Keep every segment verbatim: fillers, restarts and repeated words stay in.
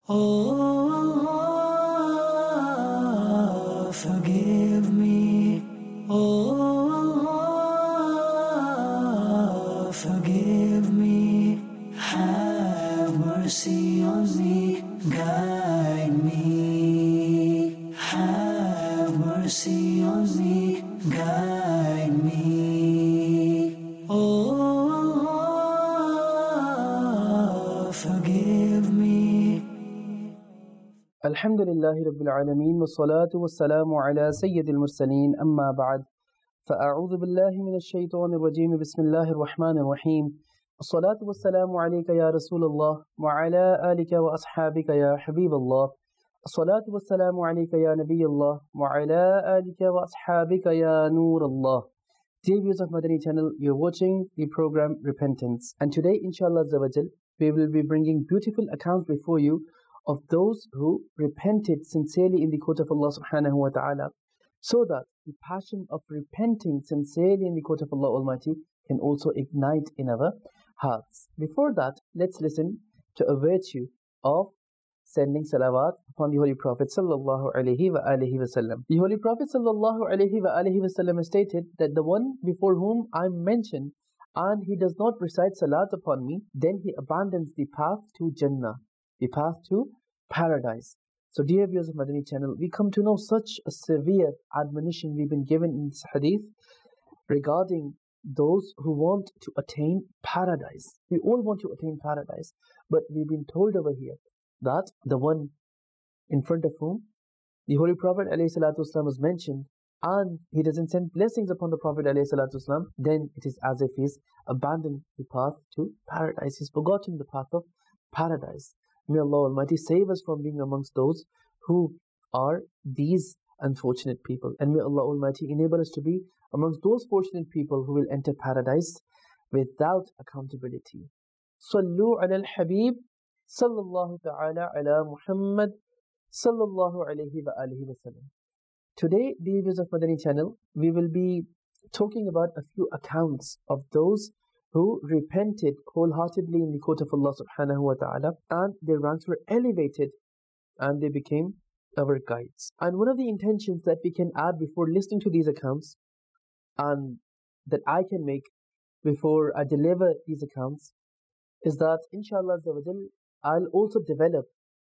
Oh, forgive me. Oh, forgive me. Have mercy on me. Guide me. Have mercy on me. Guide me. Oh, forgive me. الحمد لله رب العالمين والصلاة والسلام على سيد المرسلين أما بعد فأعوذ بالله من الشيطان الرجيم بسم الله الرحمن الرحيم الصلاة والسلام عليك يا رسول الله وعلى آلك وأصحابك يا حبيب الله الصلاة والسلام عليك يا نبي الله وعلى آلك وأصحابك يا نور الله. Dear viewers of Madani channel, you're watching the program Repentance, and today inshallah Zawajal, we will be bringing beautiful accounts before you of those who repented sincerely in the court of Allah subhanahu wa ta'ala, so that the passion of repenting sincerely in the court of Allah Almighty can also ignite in our hearts. Before that, let's listen to a virtue of sending salawat upon the Holy Prophet sallallahu alaihi wa alihi wasallam. The Holy Prophet sallallahu alaihi wa alihi wasallam stated that the one before whom I mentioned, and he does not recite salat upon me, then he abandons the path to Jannah, the path to paradise. So dear viewers of Madani channel, we come to know such a severe admonition we've been given in this hadith regarding those who want to attain paradise. We all want to attain paradise, but we've been told over here that the one in front of whom the Holy Prophet ﷺ was mentioned, and he doesn't send blessings upon the Prophet ﷺ, then it is as if he's abandoned the path to paradise. He's forgotten the path of paradise. May Allah Almighty save us from being amongst those who are these unfortunate people. And may Allah Almighty enable us to be amongst those fortunate people who will enter paradise without accountability. Sallu ala al-Habib, sallallahu ta'ala ala Muhammad, sallallahu alayhi wa alihi wa sallam. Today, dear viewers of Madani channel, we will be talking about a few accounts of those who repented wholeheartedly in the court of Allah subhanahu wa ta'ala, and their ranks were elevated and they became our guides. And one of the intentions that we can add before listening to these accounts, and that I can make before I deliver these accounts, is that inshallah I'll also develop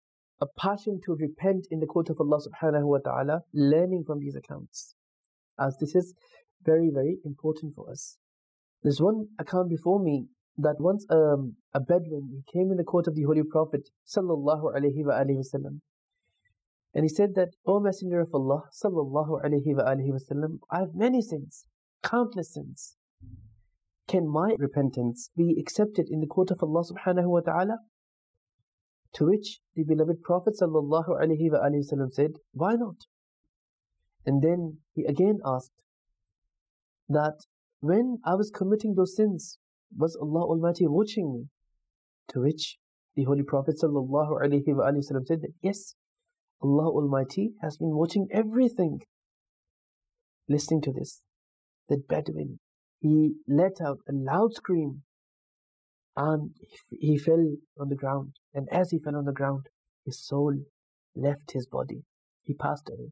a passion to repent in the court of Allah subhanahu wa ta'ala, learning from these accounts, as this is very very important for us. There's one account before me that once um, a Bedouin, he came in the court of the Holy Prophet sallallahu alaihi wa alihi wasallam, and he said that, O Messenger of Allah sallallahu alaihi wa alihi wasallam, I have many sins, countless sins. Can my repentance be accepted in the court of Allah subhanahu wa ta'ala? To which the beloved Prophet sallallahu alaihi wa alihi wasallam said, why not? And then he again asked that, when I was committing those sins, was Allah Almighty watching me? To which the Holy Prophet sallallahu alaihi wa alihi wasallam said that, yes, Allah Almighty has been watching everything. Listening to this, that Bedouin, he let out a loud scream and he fell on the ground. And as he fell on the ground, his soul left his body. He passed away.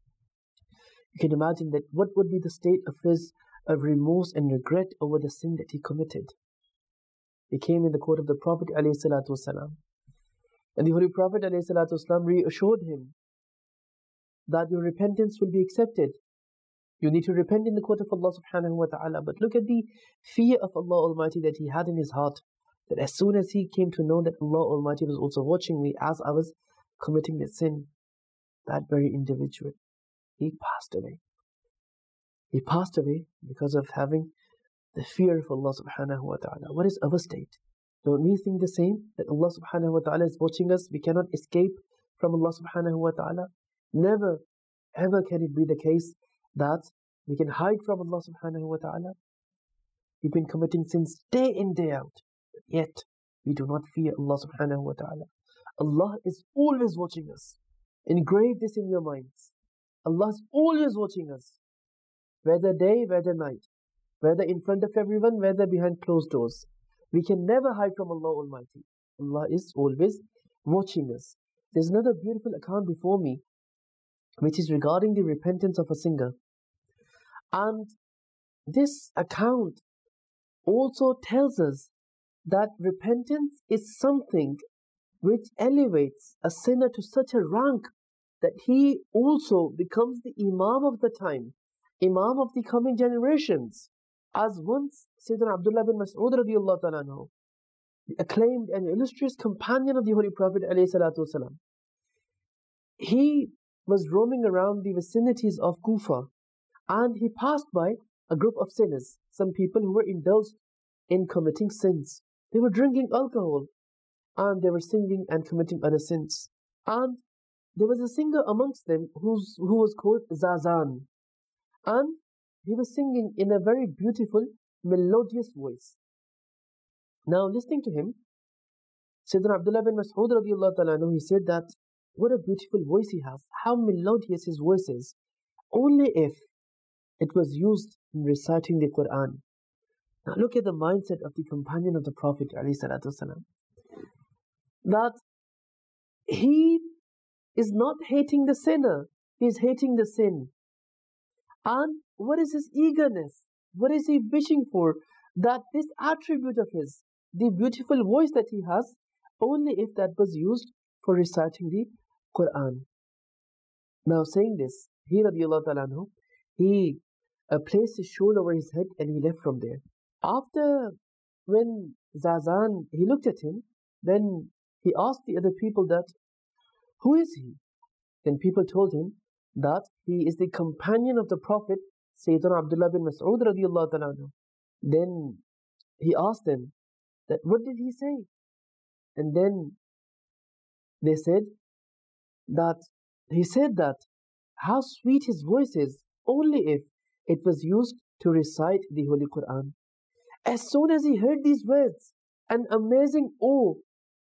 You can imagine that what would be the state of his of remorse and regret over the sin that he committed. He came in the court of the Prophet ﷺ, and the Holy Prophet ﷺ reassured him that your repentance will be accepted. You need to repent in the court of Allah subhanahu wa ta'ala. But look at the fear of Allah Almighty that he had in his heart, that as soon as he came to know that Allah Almighty was also watching me as I was committing the sin, that very individual, he passed away. He passed away because of having the fear of Allah subhanahu wa ta'ala. What is our state? Don't we think the same? That Allah subhanahu wa ta'ala is watching us? We cannot escape from Allah subhanahu wa ta'ala? Never, ever can it be the case that we can hide from Allah subhanahu wa ta'ala. We've been committing sins day in, day out, yet we do not fear Allah subhanahu wa ta'ala. Allah is always watching us. Engrave this in your minds. Allah is always watching us. Whether day, whether night, whether in front of everyone, whether behind closed doors. We can never hide from Allah Almighty. Allah is always watching us. There's another beautiful account before me, which is regarding the repentance of a singer. And this account also tells us that repentance is something which elevates a sinner to such a rank that he also becomes the Imam of the time, Imam of the coming generations. As once Sayyidina Abdullah bin Mas'ud radiallahu ta'ala anhu, the acclaimed and illustrious companion of the Holy Prophet alayhi salatu wasalam, he was roaming around the vicinities of Kufa, and he passed by a group of sinners, some people who were indulged in committing sins. They were drinking alcohol, and they were singing and committing other sins. And there was a singer amongst them who's, who was called Zazan, and he was singing in a very beautiful, melodious voice. Now, listening to him, Sayyidina Abdullah bin Mas'ud radiallahu ta'ala anhu, he said that, what a beautiful voice he has, how melodious his voice is, only if it was used in reciting the Quran. Now look at the mindset of the companion of the Prophet ﷺ, that he is not hating the sinner, he is hating the sin. And what is his eagerness? What is he wishing for? That this attribute of his, the beautiful voice that he has, only if that was used for reciting the Quran. Now saying this, he radiallahu ta'ala anhu, he uh, placed his shawl over his head and he left from there. After, when Zazan, he looked at him, then he asked the other people that, who is he? Then people told him that he is the companion of the Prophet, Sayyidina Abdullah bin Mas'ud radiallahu ta'ala anhu. Then he asked them that, what did he say? And then they said that, he said that, how sweet his voice is, only if it was used to recite the Holy Quran. As soon as he heard these words, an amazing awe,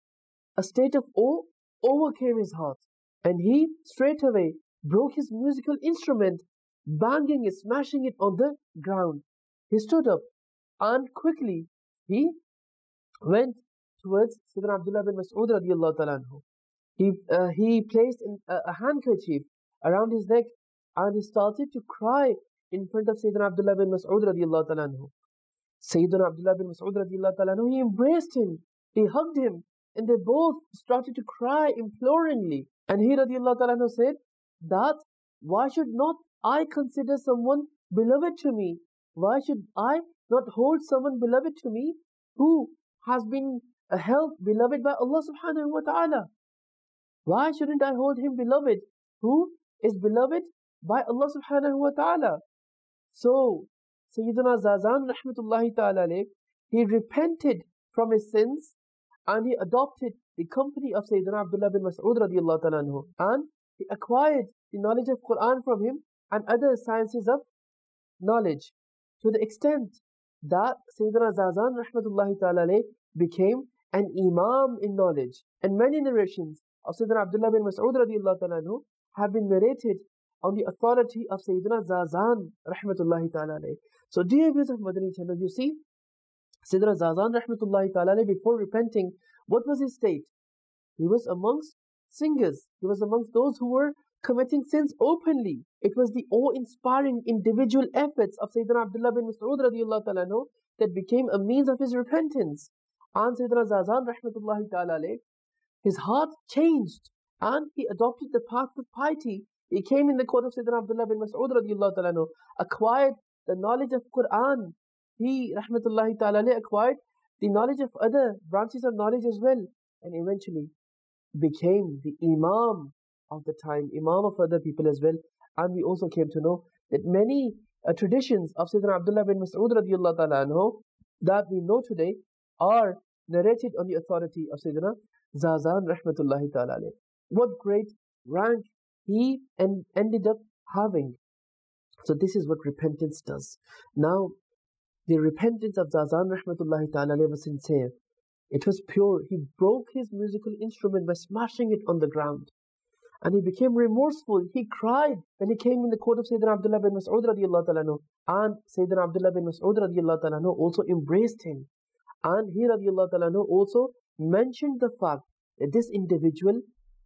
a state of awe overcame his heart, and he straight away broke his musical instrument, banging it, smashing it on the ground. He stood up and quickly he went towards Sayyidina Abdullah bin Mas'ud radiallahu ta'ala anhu. He, uh, he placed a, a handkerchief around his neck and he started to cry in front of Sayyidina Abdullah bin Mas'ud radiallahu ta'ala anhu. Sayyidina Abdullah bin Mas'ud radiallahu ta'ala anhu, he embraced him, he hugged him, and they both started to cry imploringly. And he radiallahu ta'ala anhu said that, why should not I consider someone beloved to me? Why should I not hold someone beloved to me who has been held beloved by Allah subhanahu wa ta'ala? Why shouldn't I hold him beloved who is beloved by Allah subhanahu wa ta'ala? So, Sayyidina Zazan rahmatullahi ta'ala alayh, he repented from his sins and he adopted the company of Sayyidina Abdullah bin Mas'ud radiallahu ta'ala anhu, and he acquired the knowledge of Quran from him and other sciences of knowledge, to the extent that Sayyidina Zazan rahmatullahi ta'ala alayh became an imam in knowledge. And many narrations of Sayyidina Abdullah bin Mas'ud radiallahu ta'ala anhu have been narrated on the authority of Sayyidina Zazan rahmatullahi ta'ala alayh. So dear viewers of Madani channel, you see, Sayyidina Zazan rahmatullahi ta'ala alayh, before repenting, what was his state? He was amongst singers. He was amongst those who were committing sins openly. It was the awe-inspiring individual efforts of Sayyidina Abdullah bin Mas'ud radiallahu ta'ala anhu that became a means of his repentance. And Sayyidina Zazan rahmatullahi ta'ala alayh, his heart changed and he adopted the path of piety. He came in the court of Sayyidina Abdullah bin Mas'ud radiallahu ta'ala anhu, acquired the knowledge of Quran. He rahmatullahi ta'ala alayh acquired the knowledge of other branches of knowledge as well, and eventually became the Imam of the time, Imam of other people as well. And we also came to know that many uh, traditions of Sayyidina Abdullah bin Mas'ud radiallahu ta'ala anhu that we know today are narrated on the authority of Sayyidina Zazan rahmatullahi ta'ala alayh. What great rank he en ended up having. So this is what repentance does. Now, the repentance of Zazan rahmatullahi ta'ala alayh was sincere. It was pure. He broke his musical instrument by smashing it on the ground. And he became remorseful. He cried when he came in the court of Sayyidina Abdullah bin Mas'ud radiallahu ta'ala anhu. And Sayyidina Abdullah bin Mas'ud radiallahu ta'ala anhu also embraced him. And he radiallahu ta'ala anhu also mentioned the fact that this individual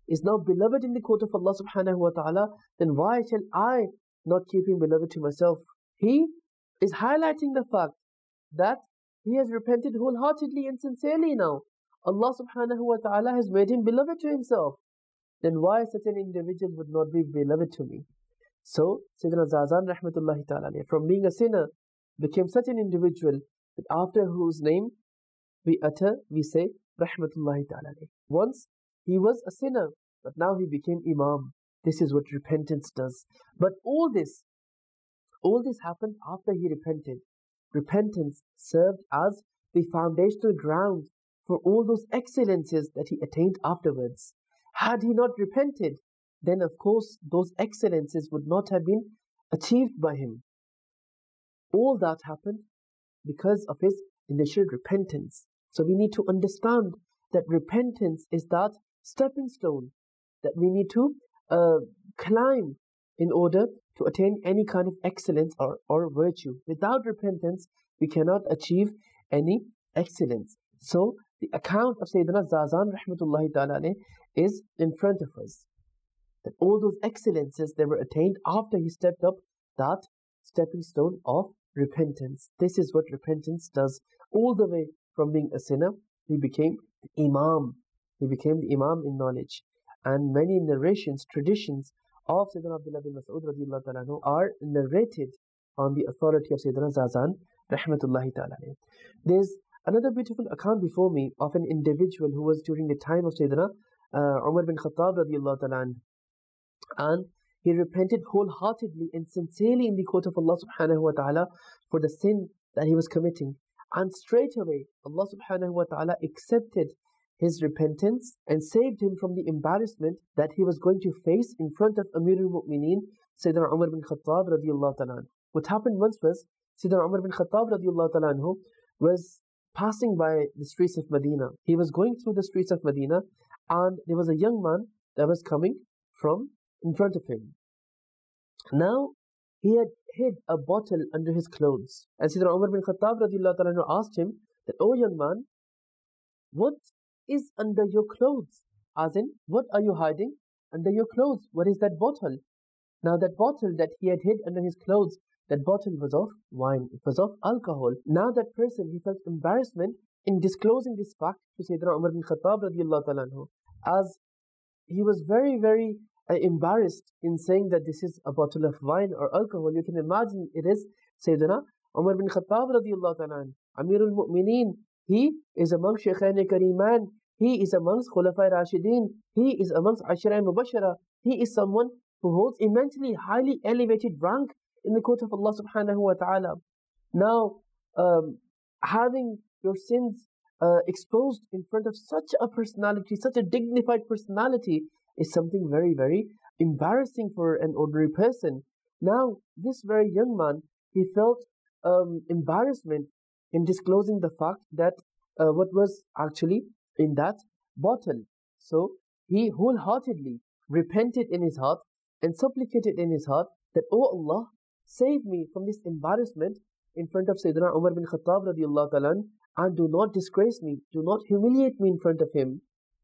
is now beloved in the court of Allah subhanahu wa ta'ala, then why shall I not keep him beloved to myself? He is highlighting the fact that he has repented wholeheartedly and sincerely now. Allah subhanahu wa ta'ala has made him beloved to himself. Then why such an individual would not be beloved to me? So, Sayyidina Zazan rahmatullahi ta'ala, from being a sinner, became such an individual that after whose name we utter, we say, rahmatullahi ta'ala. Once he was a sinner, but now he became Imam. This is what repentance does. But all this, all this happened after he repented. Repentance served as the foundational ground for all those excellences that he attained afterwards. Had he not repented, then of course those excellences would not have been achieved by him. All that happened because of his initial repentance. So we need to understand that repentance is that stepping stone that we need to uh, climb in order to attain any kind of excellence or, or virtue. Without repentance, we cannot achieve any excellence. So the account of Sayyidina Zazan rahmatullahi ta'ala is in front of us. That all those excellences, they were attained after he stepped up that stepping stone of repentance. This is what repentance does. All the way from being a sinner, he became the Imam. He became the Imam in knowledge. And many narrations, traditions of Sayyidina Abdullah bin Mas'ud radiallahu ta'ala are narrated on the authority of Sayyidina Zazan rahmatullahi ta'ala. There's another beautiful account before me of an individual who was during the time of Sayyidina uh, Umar bin Khattab radiallahu ta'ala, and he repented wholeheartedly and sincerely in the court of Allah subhanahu wa ta'ala for the sin that he was committing. And straight away Allah subhanahu wa ta'ala accepted his repentance and saved him from the embarrassment that he was going to face in front of Amir al-Mu'mineen Sayyidina Umar bin Khattab radiallahu ta'ala. What happened once was Sayyidina Umar bin Khattab radiallahu ta'ala was passing by the streets of Medina. He was going through the streets of Medina, and there was a young man that was coming from in front of him. Now he had hid a bottle under his clothes, and Sayyidina Umar bin Khattab radiallahu ta'ala asked him that, "Oh young man, what is under your clothes?" As in, what are you hiding under your clothes? What is that bottle? Now that bottle that he had hid under his clothes, that bottle was of wine, it was of alcohol. Now that person, he felt embarrassment in disclosing this fact to Sayyidina Umar bin Khattab radiallahu ta'ala, as he was very, very uh, embarrassed in saying that this is a bottle of wine or alcohol. You can imagine it is Sayyidina Umar bin Khattab radiallahu ta'ala, Amirul Mu'mineen. He is amongst Shaykhain Kareeman. He is amongst Khulafai Rashideen. He is amongst Ashra Mubashara. He is someone who holds immensely highly elevated rank in the court of Allah subhanahu wa ta'ala. Now, um, having your sins uh, exposed in front of such a personality, such a dignified personality, is something very, very embarrassing for an ordinary person. Now, this very young man, he felt um, embarrassment in disclosing the fact that uh, what was actually in that bottle. So, he wholeheartedly repented in his heart and supplicated in his heart that, "Oh Allah, save me from this embarrassment in front of Sayyidina Umar bin Khattab radiallahu ta'ala, and do not disgrace me, do not humiliate me in front of him.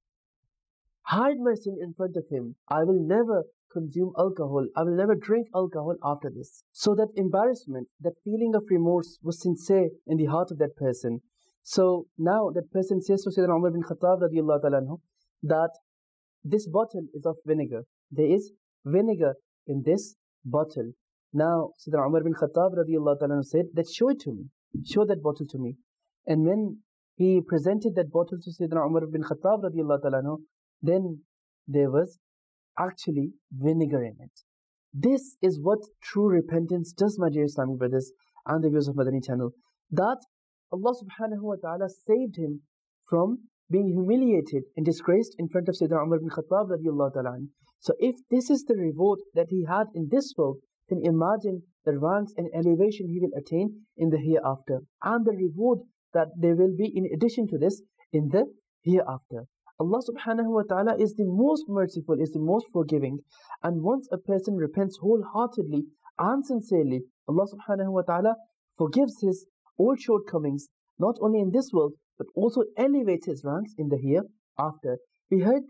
Hide my sin in front of him. I will never consume alcohol. I will never drink alcohol after this." So that embarrassment, that feeling of remorse was sincere in the heart of that person. So now that person says to Sayyidina Umar bin Khattab radiallahu ta'ala that this bottle is of vinegar. There is vinegar in this bottle. Now Sayyidina Umar bin Khattab radiallahu ta'ala said that, "Show it to me. Show that bottle to me." And when he presented that bottle to Sayyidina Umar bin Khattab radiallahu ta'ala, then there was actually vinegar in it. This is what true repentance does, my dear Islamic brothers and the viewers of Madani channel. That Allah subhanahu wa ta'ala saved him from being humiliated and disgraced in front of Sayyidina Umar bin Khattab radiallahu ta'ala. So if this is the reward that he had in this world, then imagine the ranks and elevation he will attain in the hereafter, and the reward that there will be in addition to this in the hereafter. Allah subhanahu wa ta'ala is the most merciful, is the most forgiving. And once a person repents wholeheartedly and sincerely, Allah subhanahu wa ta'ala forgives his all shortcomings, not only in this world, but also elevates his ranks in the hereafter. We heard the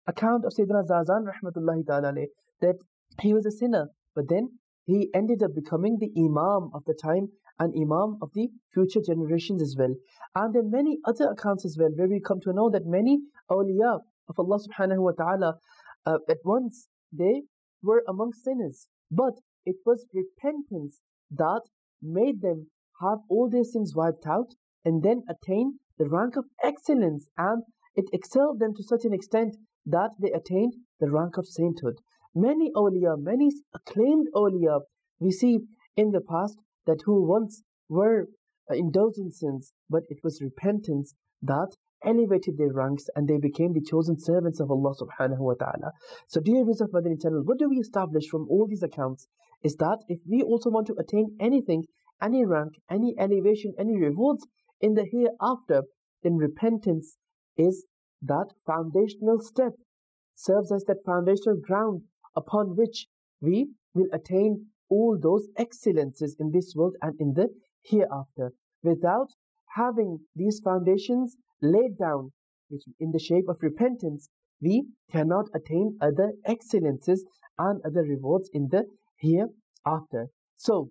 account of Sayyidina Zazan rahmatullahi ta'ala alayh, that he was a sinner, but then he ended up becoming the Imam of the time and Imam of the future generations as well. And there are many other accounts as well where we come to know that many awliya of Allah subhanahu wa ta'ala, uh, at once they were among sinners, but it was repentance that made them have all their sins wiped out and then attain the rank of excellence, and it excelled them to such an extent that they attained the rank of sainthood. Many awliya, many acclaimed awliya we see in the past that who once were indulged in sins, but it was repentance that elevated their ranks and they became the chosen servants of Allah subhanahu wa ta'ala. So dear viewers of Madani channel, what do we establish from all these accounts is that if we also want to attain anything, any rank, any elevation, any rewards in the hereafter, then repentance is that foundational step, serves as that foundational ground upon which we will attain all those excellences in this world and in the hereafter. Without having these foundations laid down, which in the shape of repentance, we cannot attain other excellences and other rewards in the hereafter. So,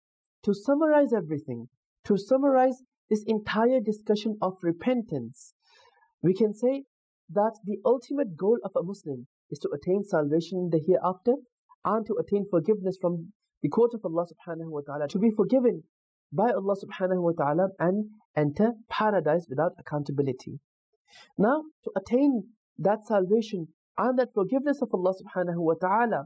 to summarize everything, to summarize this entire discussion of repentance, we can say that the ultimate goal of a Muslim is to attain salvation in the hereafter and to attain forgiveness from the court of Allah subhanahu wa ta'ala, to be forgiven by Allah subhanahu wa ta'ala and enter paradise without accountability. Now, to attain that salvation and that forgiveness of Allah subhanahu wa ta'ala,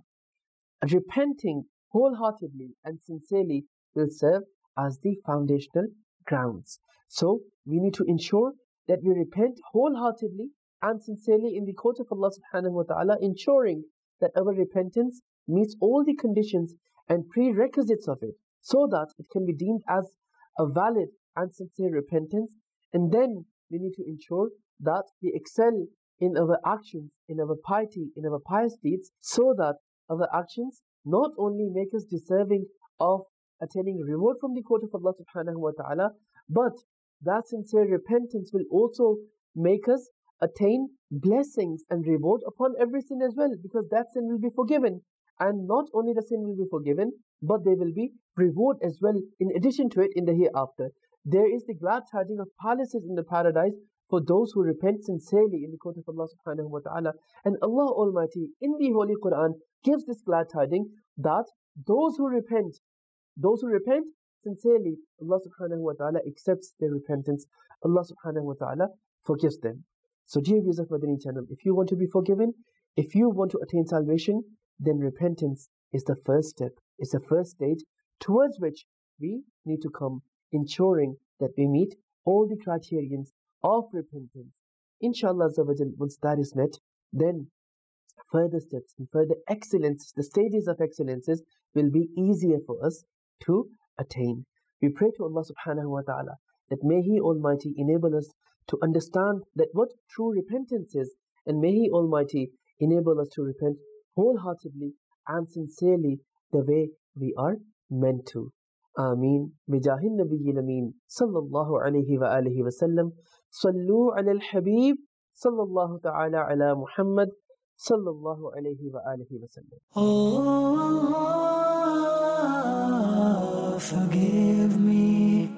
repenting wholeheartedly and sincerely will serve as the foundational grounds. So, we need to ensure that we repent wholeheartedly and sincerely in the court of Allah subhanahu wa ta'ala, ensuring that our repentance meets all the conditions and prerequisites of it, so that it can be deemed as a valid and sincere repentance. And then we need to ensure that we excel in our actions, in our piety, in our pious deeds, so that our actions not only make us deserving of attaining reward from the court of Allah subhanahu wa ta'ala, but that sincere repentance will also make us attain blessings and reward upon every sin as well, because that sin will be forgiven. And not only the sin will be forgiven, but there will be reward as well in addition to it in the hereafter. There is the glad tidings of palaces in the paradise for those who repent sincerely in the court of Allah subhanahu wa ta'ala. And Allah Almighty in the Holy Quran gives this glad tidings that those who repent, those who repent sincerely, Allah subhanahu wa ta'ala accepts their repentance. Allah subhanahu wa ta'ala forgives them. So dear viewers of Madani channel, if you want to be forgiven, if you want to attain salvation, then repentance is the first step, is the first stage towards which we need to come, ensuring that we meet all the criterions of repentance. Inshallah, once that is met, then further steps and further excellence, the stages of excellences will be easier for us to attain. We pray to Allah subhanahu wa ta'ala that may He Almighty enable us to understand that what true repentance is, and may He Almighty enable us to repent wholeheartedly and sincerely the way we are meant to. Ameen. Bijahin Nabiyil Ameen sallallahu alayhi wa alihi wa sallam. Sallu ala al-Habib sallallahu ta'ala ala Muhammad sallallahu alayhi wa alihi wa sallam. Oh, forgive me.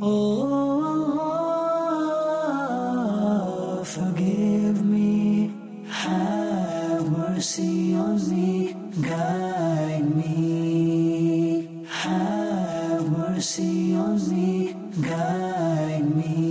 Oh, forgive me. Have mercy on me. Guide me. Have mercy on me. Guide me.